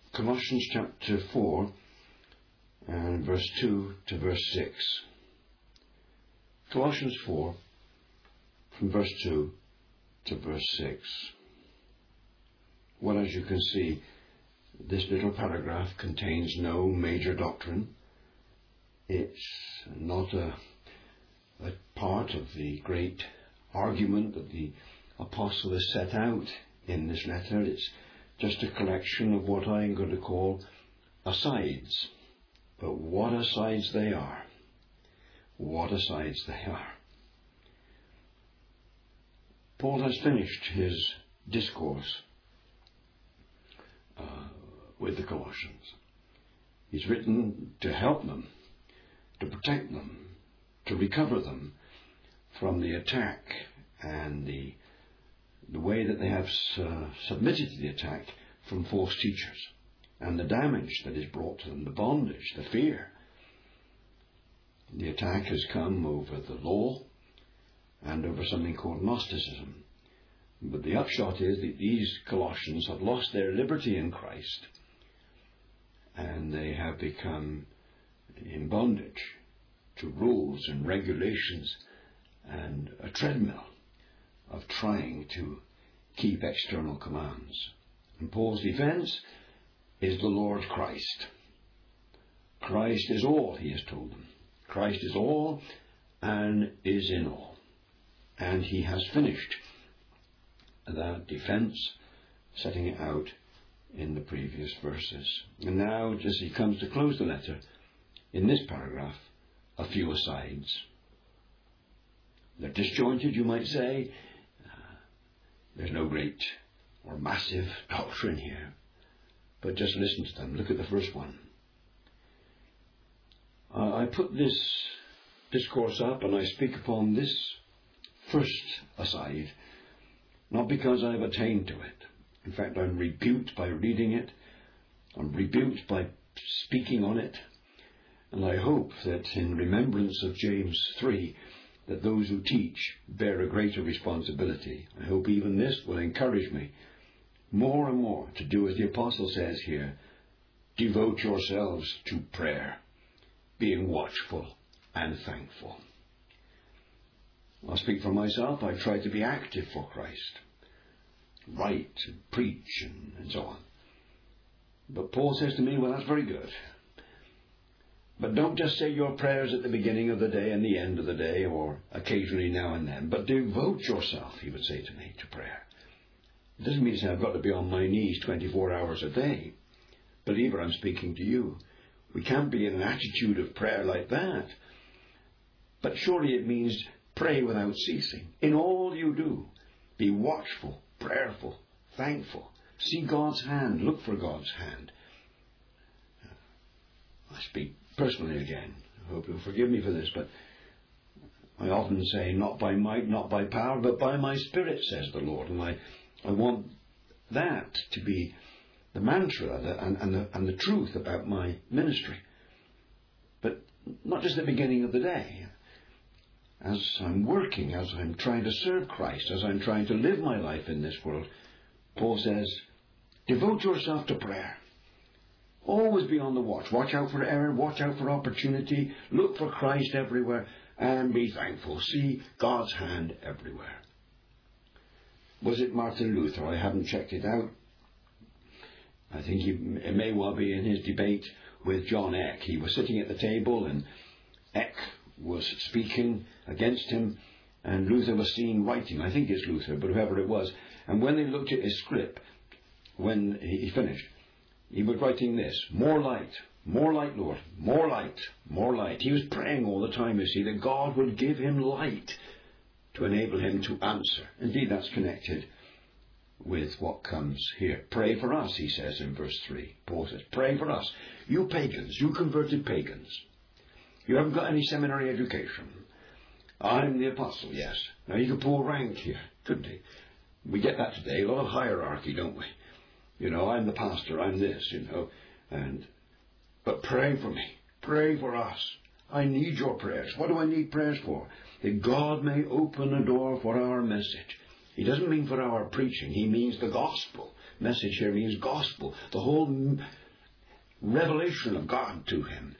Colossians chapter 4 and verse 2 to verse 6. Colossians 4 from verse 2 to verse 6. Well, as you can see, this little paragraph contains no major doctrine. It's not a part of the great argument that the apostle has set out in this letter. It's just a collection of what I'm going to call asides. But what asides they are. What asides they are. Paul has finished his discourse with the Colossians. He's written to help them, to protect them, to recover them from the attack and the way that they have submitted to the attack from false teachers, and the damage that is brought to them, the bondage, the fear. The attack has come over the law and over something called Gnosticism. But the upshot is that these Colossians have lost their liberty in Christ, and they have become in bondage to rules and regulations and a treadmill of trying to keep external commands. And Paul's defense is the Lord Christ. Christ is all, he has told them. Christ is all and is in all. And he has finished that defense, setting it out in the previous verses. And now, just as he comes to close the letter, in this paragraph, a few asides. They're disjointed, you might say. There's no great or massive doctrine here. But just listen to them. Look at the first one. I put this discourse up and I speak upon this first aside, not because I've attained to it. In fact, I'm rebuked by reading it. I'm rebuked by speaking on it. And I hope that in remembrance of James 3, that those who teach bear a greater responsibility. I hope even this will encourage me more and more to do as the apostle says here, devote yourselves to prayer, being watchful and thankful. I'll speak for myself. I try to be active for Christ, write and preach and so on. But Paul says to me, well, that's very good. But don't just say your prayers at the beginning of the day and the end of the day, or occasionally now and then, but devote yourself, he would say to me, to prayer. It doesn't mean to say I've got to be on my knees 24 hours a day. Believer, I'm speaking to you. We can't be in an attitude of prayer like that. But surely it means pray without ceasing. In all you do, be watchful, prayerful, thankful. See God's hand. Look for God's hand. I speak personally again. I hope you'll forgive me for this, but I often say, not by might, not by power, but by my Spirit, says the Lord. And I want that to be the mantra and the truth about my ministry. But not just the beginning of the day. As I'm working, as I'm trying to serve Christ, as I'm trying to live my life in this world, Paul says, devote yourself to prayer. Always be on the watch. Watch out for error. Watch out for opportunity. Look for Christ everywhere. And be thankful. See God's hand everywhere. Was it Martin Luther? I haven't checked it out. I think it may well be in his debate with John Eck. He was sitting at the table and Eck was speaking against him. And Luther was seen writing. I think it's Luther, but whoever it was. And when they looked at his script, when he finished, he was writing this, more light, Lord, more light, more light. He was praying all the time, you see, that God would give him light to enable him to answer. Indeed, that's connected with what comes here. Pray for us, he says in verse 3. Paul says, pray for us. You pagans, you converted pagans. You haven't got any seminary education. I'm the apostle, yes. Now you can pull rank here, couldn't he? We get that today, a lot of hierarchy, don't we? You know, I'm the pastor, I'm this, you know. But pray for me. Pray for us. I need your prayers. What do I need prayers for? That God may open a door for our message. He doesn't mean for our preaching. He means the gospel. Message here means gospel. The whole revelation of God to him,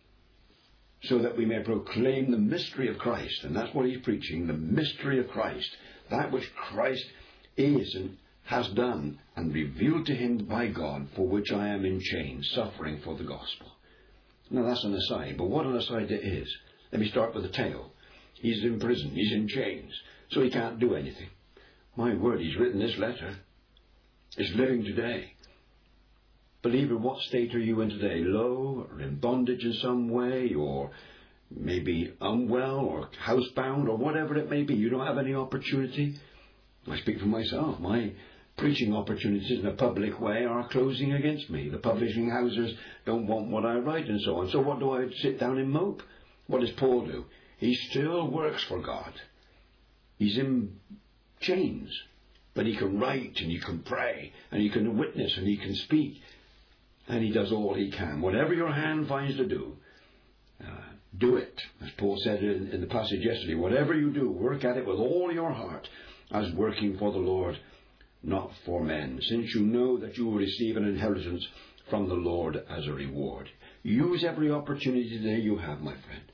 so that we may proclaim the mystery of Christ. And that's what he's preaching, the mystery of Christ, that which Christ is and has done and revealed to him by God, for which I am in chains, suffering for the gospel. Now that's an aside, but what an aside it is. Let me start with the tail. He's in prison, he's in chains, so he can't do anything. My word, he's written this letter. It's living today. Believer, what state are you in today? Low, or in bondage in some way, or maybe unwell, or housebound, or whatever it may be. You don't have any opportunity. I speak for myself. My preaching opportunities in a public way are closing against me. The publishing houses don't want what I write and so on. So what do I sit down and mope? What does Paul do? He still works for God. He's in chains, but he can write and he can pray and he can witness and he can speak. And he does all he can. Whatever your hand finds to do, do it. As Paul said in the passage yesterday, whatever you do, work at it with all your heart, as working for the Lord, not for men, since you know that you will receive an inheritance from the Lord as a reward. Use every opportunity that you have, my friend.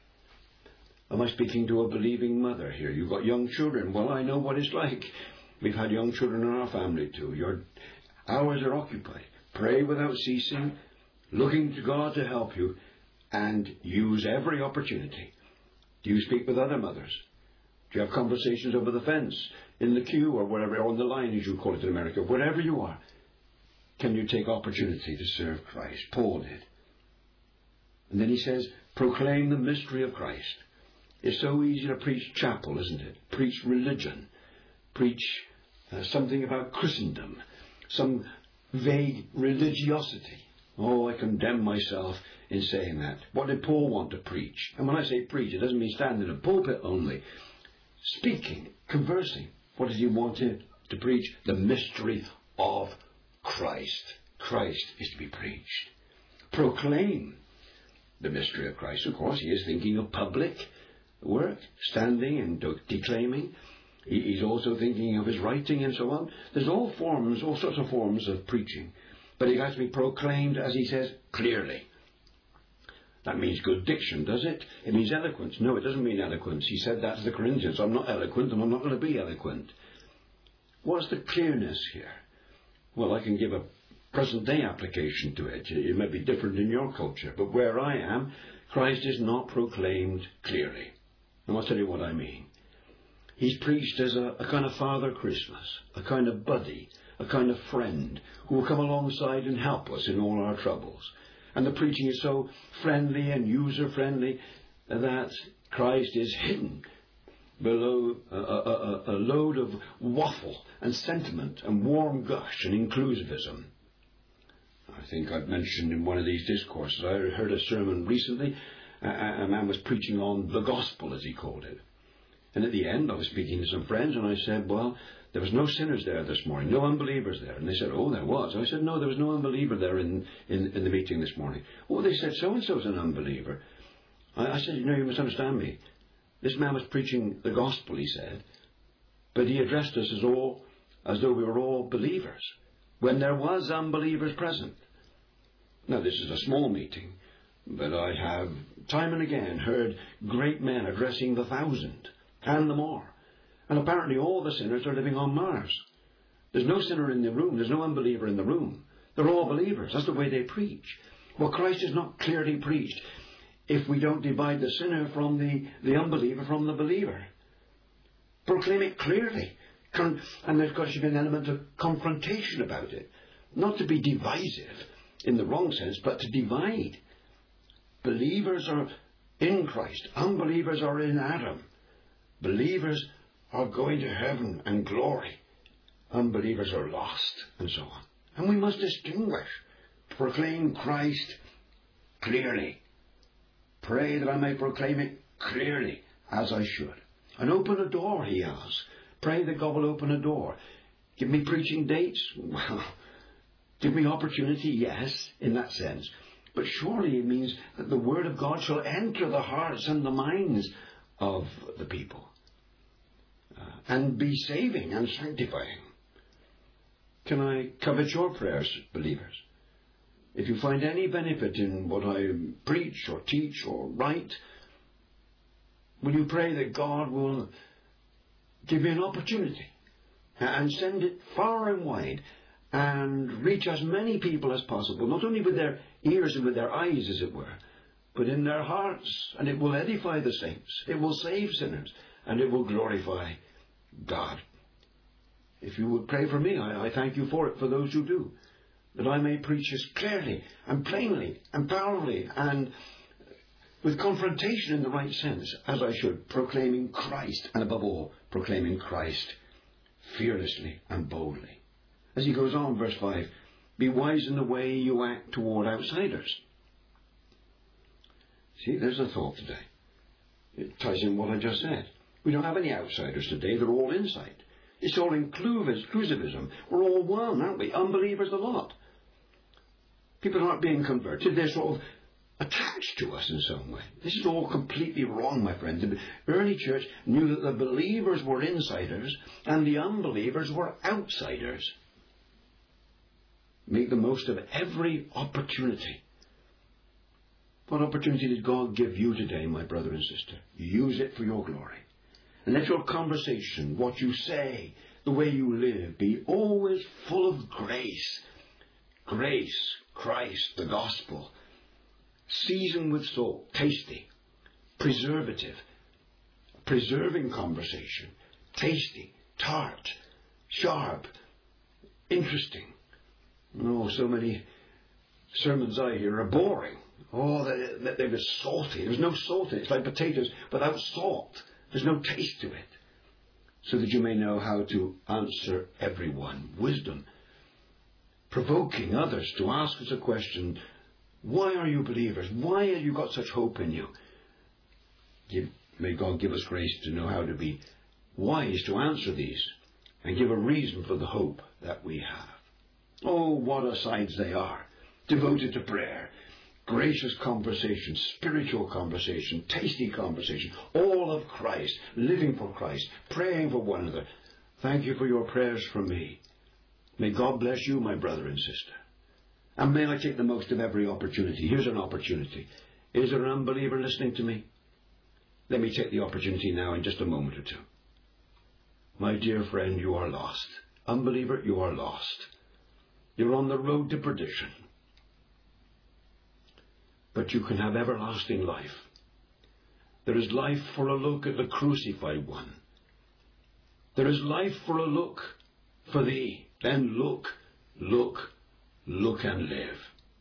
Am I speaking to a believing mother here? You've got young children. Well, I know what it's like. We've had young children in our family too. Your hours are occupied. Pray without ceasing, looking to God to help you, and use every opportunity. Do you speak with other mothers? Do you have conversations over the fence, in the queue, or wherever, or on the line, as you call it in America? Wherever you are, can you take opportunity to serve Christ? Paul did. And then he says, proclaim the mystery of Christ. It's so easy to preach chapel, isn't it? Preach religion. Preach something about Christendom. Some vague religiosity. Oh, I condemn myself in saying that. What did Paul want to preach? And when I say preach, it doesn't mean stand in a pulpit only. Speaking, conversing. What did he want to preach? The mystery of Christ. Christ is to be preached. Proclaim the mystery of Christ. Of course, he is thinking of public work, standing and declaiming. He's also thinking of his writing and so on. There's all sorts of forms of preaching. But it has to be proclaimed, as he says, clearly. That means good diction, does it? It means eloquence. No, it doesn't mean eloquence. He said that to the Corinthians. I'm not eloquent and I'm not going to be eloquent. What's the clearness here? Well, I can give a present-day application to it. It may be different in your culture. But where I am, Christ is not proclaimed clearly. And I'll tell you what I mean. He's preached as a kind of Father Christmas, a kind of buddy, a kind of friend who will come alongside and help us in all our troubles. And the preaching is so friendly and user-friendly that Christ is hidden below a load of waffle and sentiment and warm gush and inclusivism. I think I've mentioned in one of these discourses, I heard a sermon recently, a man was preaching on the gospel, as he called it. And at the end, I was speaking to some friends, and I said, well, there was no sinners there this morning, no unbelievers there. And they said, oh, there was. I said, no, there was no unbeliever there in the meeting this morning. Oh, they said, so-and-so's an unbeliever. I said, you must understand me. This man was preaching the gospel, he said, but he addressed us as though we were all believers, when there was unbelievers present. Now, this is a small meeting, but I have time and again heard great men addressing the 1,000 and the more. And apparently all the sinners are living on Mars. There's no sinner in the room. There's no unbeliever in the room. They're all believers. That's the way they preach. Well, Christ is not clearly preached if we don't divide the sinner from the unbeliever from the believer. Proclaim it clearly. And there's got to be an element of confrontation about it. Not to be divisive in the wrong sense, but to divide. Believers are in Christ. Unbelievers are in Adam. Believers are going to heaven and glory. Unbelievers are lost, and so on. And we must distinguish. Proclaim Christ clearly. Pray that I may proclaim it clearly, as I should. And open a door, he asks. Pray that God will open a door. Give me preaching dates? Well, give me opportunity, yes, in that sense. But surely it means that the Word of God shall enter the hearts and the minds of the people. And be saving and sanctifying. Can I covet your prayers, believers? If you find any benefit in what I preach or teach or write, will you pray that God will give you an opportunity and send it far and wide and reach as many people as possible, not only with their ears and with their eyes, as it were, but in their hearts, and it will edify the saints, it will save sinners, and it will glorify God. If you would pray for me, I thank you for it, for those who do, that I may preach as clearly and plainly and powerfully and with confrontation in the right sense as I should, proclaiming Christ, and above all, proclaiming Christ fearlessly and boldly. As he goes on, verse 5, be wise in the way you act toward outsiders. See, there's a thought today. It ties in what I just said. We don't have any outsiders today. They're all inside. It's all inclusivism. We're all one, aren't we? Unbelievers a lot. People aren't being converted. They're sort of attached to us in some way. This is all completely wrong, my friend. The early church knew that the believers were insiders and the unbelievers were outsiders. Make the most of every opportunity. What opportunity did God give you today, my brother and sister? Use it for your glory. And let your conversation, what you say, the way you live, be always full of grace. Grace, Christ, the gospel. Seasoned with salt, tasty. Preservative, preserving conversation. Tasty, tart, sharp, interesting. Oh, so many sermons I hear are boring. Oh, they were salty. There's no salt in it. It's like potatoes without salt. There's no taste to it. So that you may know how to answer everyone. Wisdom. Provoking others to ask us a question. Why are you believers? Why have you got such hope in you? May God give us grace to know how to be wise to answer these and give a reason for the hope that we have. Oh, what asides they are. Devoted to prayer. Gracious conversation, spiritual conversation, tasty conversation, all of Christ, living for Christ, praying for one another. Thank you for your prayers for me. May God bless you, my brother and sister. And may I take the most of every opportunity. Here's an opportunity. Is there an unbeliever listening to me? Let me take the opportunity now in just a moment or two. My dear friend, you are lost. Unbeliever, you are lost. You're on the road to perdition. But you can have everlasting life. There is life for a look at the crucified one. There is life for a look for thee. Then look, look, look and live.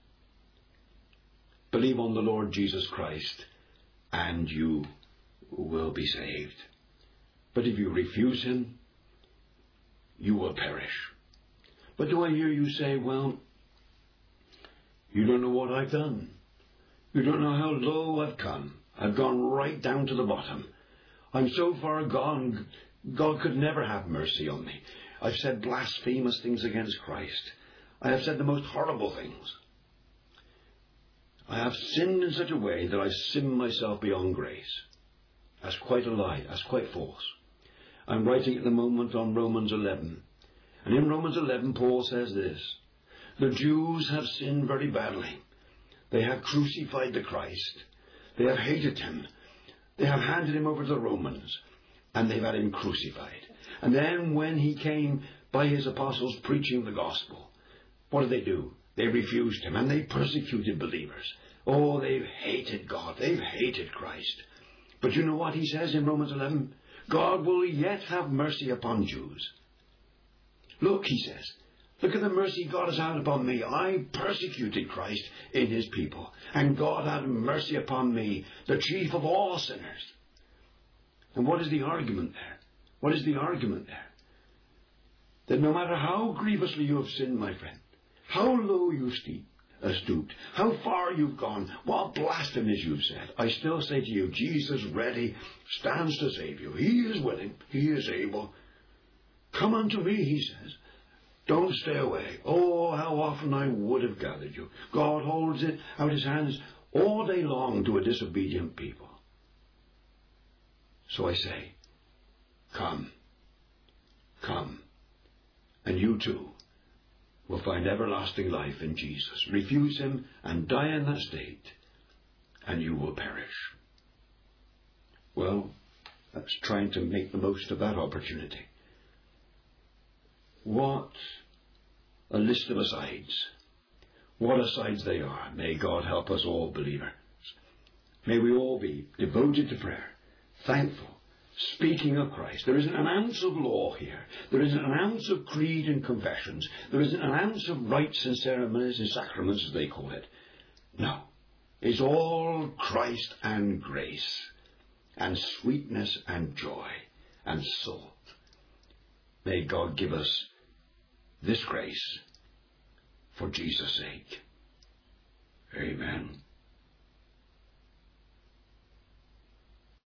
Believe on the Lord Jesus Christ and you will be saved. But if you refuse him, you will perish. But do I hear you say, well, you don't know what I've done. You don't know how low I've come. I've gone right down to the bottom. I'm so far gone, God could never have mercy on me. I've said blasphemous things against Christ. I have said the most horrible things. I have sinned in such a way that I sin myself beyond grace. That's quite a lie. That's quite false. I'm writing at the moment on Romans 11. And in Romans 11, Paul says this. The Jews have sinned very badly. They have crucified the Christ. They have hated him. They have handed him over to the Romans. And they've had him crucified. And then when he came by his apostles preaching the gospel, what did they do? They refused him and they persecuted believers. Oh, they've hated God. They've hated Christ. But you know what he says in Romans 11? God will yet have mercy upon Jews. Look, he says, look at the mercy God has had upon me. I persecuted Christ in his people. And God had mercy upon me, the chief of all sinners. And what is the argument there? What is the argument there? That no matter how grievously you have sinned, my friend, how low you've stooped, how far you've gone, what blasphemies you've said, I still say to you, Jesus ready stands to save you. He is willing. He is able. Come unto me, he says. Don't stay away. Oh, how often I would have gathered you. God holds it out his hands all day long to a disobedient people. So I say, come, come, and you too will find everlasting life in Jesus. Refuse him and die in that state, and you will perish. Well, that's trying to make the most of that opportunity. What a list of asides. What asides they are. May God help us all, believers. May we all be devoted to prayer, thankful, speaking of Christ. There isn't an ounce of law here. There isn't an ounce of creed and confessions. There isn't an ounce of rites and ceremonies and sacraments, as they call it. No. It's all Christ and grace, and sweetness and joy and salt. May God give us this grace for Jesus' sake. Amen.